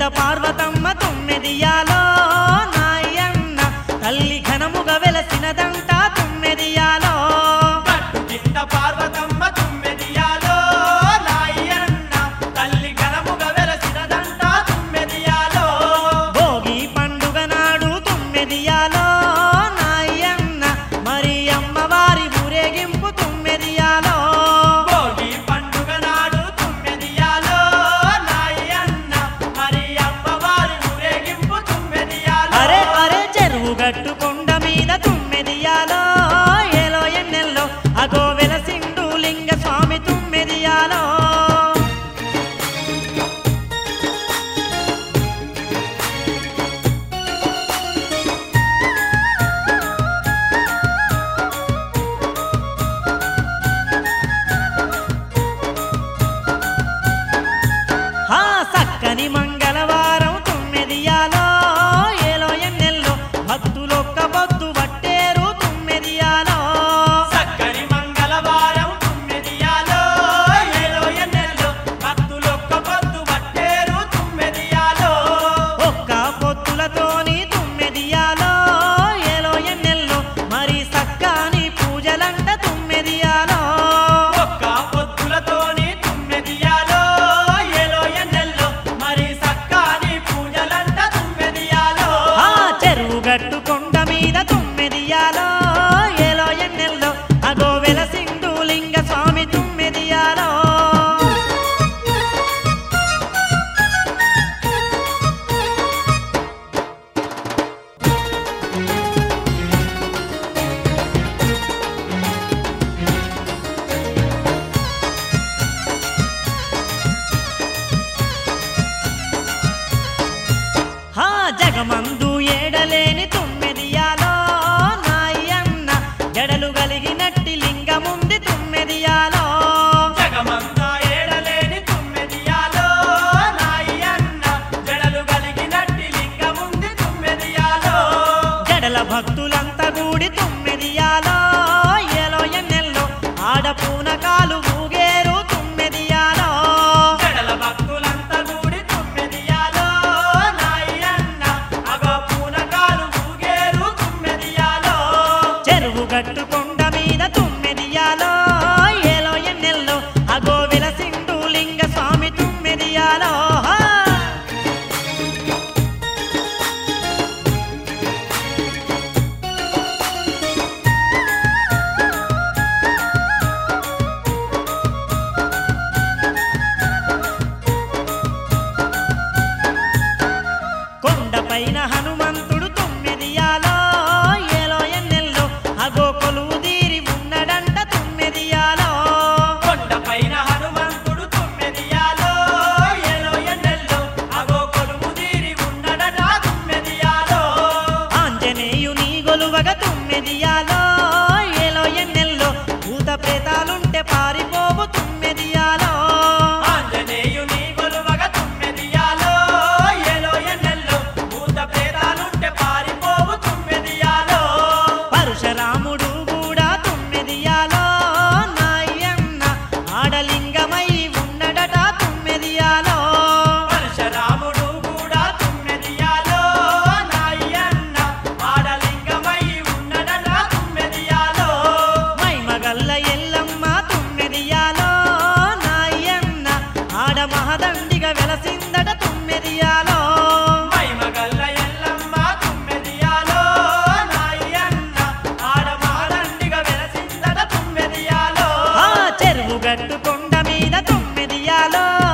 పార్వతమ్మ తుమ్మెదియాలో నాయన్న తల్లి ఘనముగా వెలసినదంట తుమ్మెదియాలో గట్టు కింద పార్వతమ్మ తుమ్మెదియాలో నాయన్న తల్లి ఘనముగా వెలసినదంట తుమ్మెదియాలో భోగి పండుగ నాడు తుమ్మెదియాలో నాయన్న మరి అమ్మవారి ఊరేగింపు తుమ్మెదియాలో భోగి పండుగ నాడు తుమ్మెదియాలో నాయన్న మరి అమ్మవారి ఊరేగింపు తుమ్మెదియాలో అరే అరే చెరువు గట్టు కొండ మీద తుమ్మెదియాలో ఏలో ఎన్నెల్లో అగో వెలసిండు లింగ స్వామి తుమ్మెదియాలో హా సక్కని మంగళవారం తుమ్మెదియాలో ఏలో ఎన్నెల్లో భక్తులొక్క పొద్దు పట్టేరు తుమ్మెదియాలో సక్కని మంగళవారం తుమ్మెదియాలో ఏలో ఎన్నెల్లో భక్తులొక్క పొద్దు పట్టేరు తుమ్మెదియాలో ఒక్క పొత్తులతోని తుమ్మెదియాలో ఏలో ఎన్నెల్లో మరి సక్కని పూజలంట తుమ్మెదియాలో ఒక్క పొద్దులతోని తుమ్మెదియాలో ఏలో ఎన్నెల్లో మరి సక్కాని పూజలంట తుమ్మెదియాలో ఆ చెరువు గట్టు కొండ మీద తుమ్మెదియాలో ఏలో ఎన్నెల్లో అగో వెలసిండు లింగ స్వామి తుమ్మెదియాలో హా జగమందు ఏడలేని తుమ్మెదియాలో నాయన్న జడలు కలిగినట్టి లింగముంది తుమ్మెదియాలో జగమంతా ఏడలేని తుమ్మెదియాలో నాయన్న జడలు కలిగినట్టి లింగముంది తుమ్మెదియాలో జడల భక్తులంతా కూడి తుమ్మెదియాలో ఏలో ఎన్నెల్లో ఆడపూనకాలు ఊగేరు తుమ్మెదియాలో జడల భక్తులంతా కూడి తుమ్మెదియాలో నాయన్న అగో పూనకాలు ఊగేరు తుమ్మెదియాలో చెరువు గట్టు కొండ మీద తుమ్మెదియాలో ఏలో ఎన్నెల్లో అగో వెలసిండు లింగ స్వామి తుమ్మెదియాలో హా! కొండపైన హనుమంతుడు తుమ్మెదియాలో ఏలో ఎన్నెల్లో అగో కొలువు తీరి ఉన్నడంట తుమ్మెదియాలో కొండపైన హనుమంతుడు తుమ్మెదియాలో ఏలో ఎన్నెల్లో అగో కొలువు తీరి ఉన్నడట తుమ్మెదియాలో ఆంజనేయుని గొలువగ తుమ్మెదియాలో ఏలో ఎన్నెల్లో భూత ప్రేతాలుంటే పారిపోవు తుమ్మెదియాలో ఆంజనేయుని గొలువగ తుమ్మెదియాలో ఏలో ఎన్నెల్లో భూత ప్రేతాలుంటే పారిపోవు తుమ్మెదియాలో పరశురాముడు కూడా తుమ్మెదియాలో నాయన్న ఆడలింగమై ఉన్నడట తుమ్మెదియాలో పరశురాముడు కూడా తుమ్మెదియాలో నాయన్న ఆడలింగమై ఉన్నడట తుమ్మెదియాలో మైమగల్ల ఎల్లమ్మ తుమ్మెదియాలో నాయన్న ఆడ మహదండిగా వెలసిందట తుమ్మెదియాలో మైమగల్ల ఎల్లమ్మ తుమ్మెదియాలో నాయన్న ఆడమాడండిగా వెలసిందట తుమ్మెదియాలో ఆ చెరువు గట్టు కొండ మీద తుమ్మెదియాలో